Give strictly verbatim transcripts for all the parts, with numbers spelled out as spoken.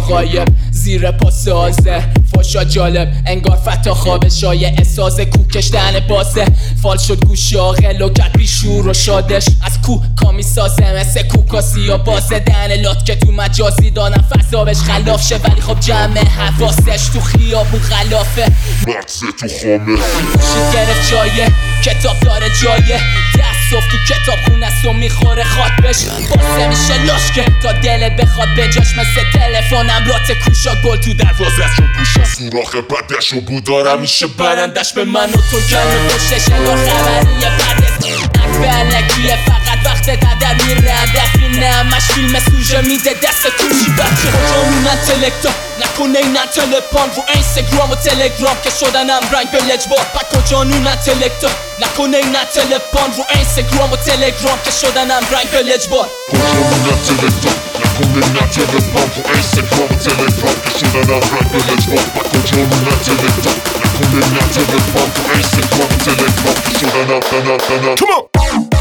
غایب زیر پا سازه فاشا جالب انگار فتا خواب شایع اساس کو کشتن بازه فال شد گوش آقل و کرد بیشور و شادش از کو کامی سازه مثل کوکاسی یا بازه دهن لات که تو مجازی دانم فضابش خلاف شه ولی خب جمع حواسش تو خیابون خلافه مغزه تو خامه شید گرفت جایه کتاب داره جایه دست صف تو کتاب خونه است و میخوره خاک بش باسه میشه لاشکه تا دلت بخواد بجاش مثل تلفنم رات کوشا گل تو دروازه چون پوشا سوراخ بدش و بودارم میشه برندش به من و تو گرم پشتش انگار خبریه بدت اک علکیه فقط وقت قدر میره هدفی نه همش فیلم سوژه میده دست توشی بچه کجامون انتلکتا نکنه این تلپان رو اینستاگرام و تلگرام که شدنم رنگ به لجبار پک کجانون انتلکتا نکنه این تلپان رو اینستاگرام و تلگرام که شدنم رنگ به لجبار کجامون انتلکتا نکنه این تلپان رو اینستاگرام و تلگرام که شدنم رنگ به لجبار پک کجامون انتلکتا نکنه این تلپان رو اینستاگرام و تلگرام که شدنم دنم دنم Come on!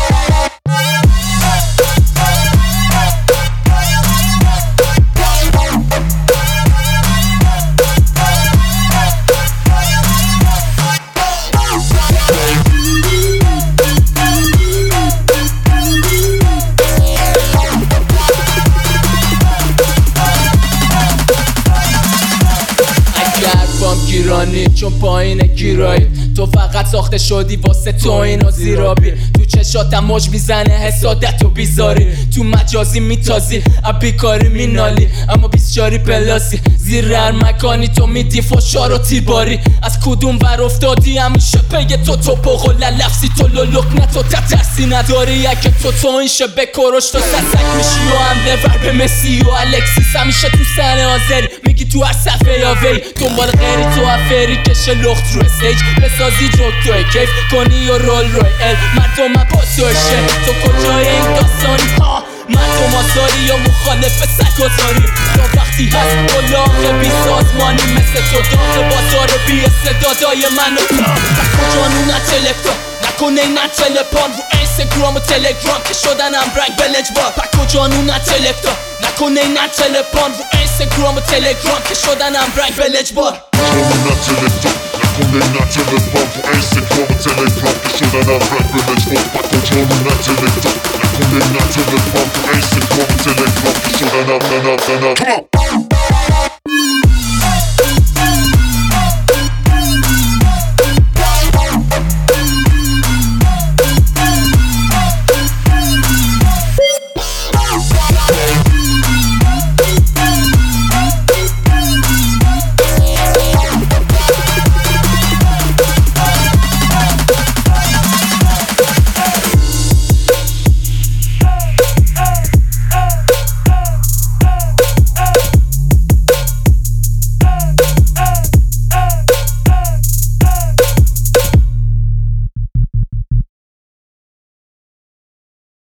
گیرانی چون پایین گیرایی تو فقط ساخته شدی واسه تو اینو زیرابی تو چشاتم موج میزنه حسادت و بیزاری تو مجازی میتازی اب بیکاری مینالی اما بیسچاری پلاسی زیر هر مکانی تو میدی فشار و تیرباری از کدوم ور افتادی همیشه پی تو تو پاق و لفظی تو لولک نه تو تترسی نداری اگه تو تو این شبه کروش تو سسک میشی و حمله ور به مسی و الکسیس همیشه تو سن حاضری میگی تو هر صفحه یا وی دنبال غیری تو افری کشه لخت رو استیج بسازی جوک توی کیف کنی و رول روی ال مردم من پاسوشه تو کجای این داستانی ها مردم آزاری یا مخالف سگازاری تا وقتی هست بلاغ بی سازمانی مثل تو داغ بازار بی استعدادای منو و کجانون انتلکتا نکنه این تلپان رو اینستاگرام و تلگرام که شدنم رنگ به لجبار پک کجانون انتلکتا نکنه این تلپان رو اینستاگرام و تلگرام که شدنم رنگ به لجبار کجامون انتلکتا نکنه این تلپان رو اینستاگرام و تلگرام که شدنم رنگ به لجبار پک کجامون انتلکتا نکنه این تلپان رو اینستاگرام و تلگرام که شدنم دنم دنم Come on!